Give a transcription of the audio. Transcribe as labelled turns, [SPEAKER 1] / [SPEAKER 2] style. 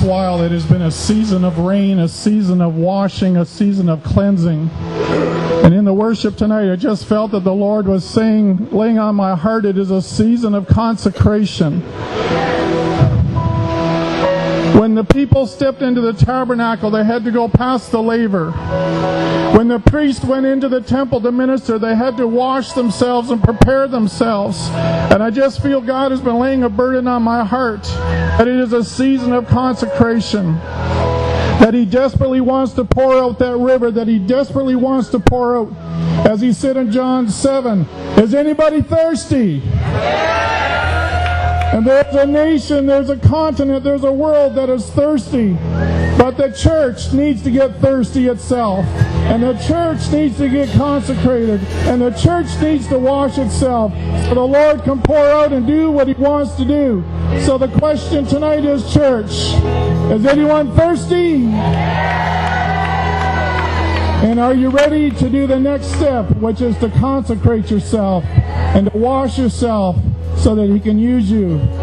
[SPEAKER 1] last while, it has been a season of rain, a season of washing, a season of cleansing. And in the worship tonight, I just felt that the Lord was saying, laying on my heart, it is a season of consecration. When the people stepped into the tabernacle, they had to go past the laver. When the priest went into the temple to minister, they had to wash themselves and prepare themselves. And I just feel God has been laying a burden on my heart that it is a season of consecration. That He desperately wants to pour out that river, that He desperately wants to pour out. As He said in John 7, is anybody thirsty? And there's a nation, there's a continent, there's a world that is thirsty. But the church needs to get thirsty itself. And the church needs to get consecrated. And the church needs to wash itself so the Lord can pour out and do what He wants to do. So the question tonight is, church, is anyone thirsty? And are you ready to do the next step, which is to consecrate yourself and to wash yourself so that He can use you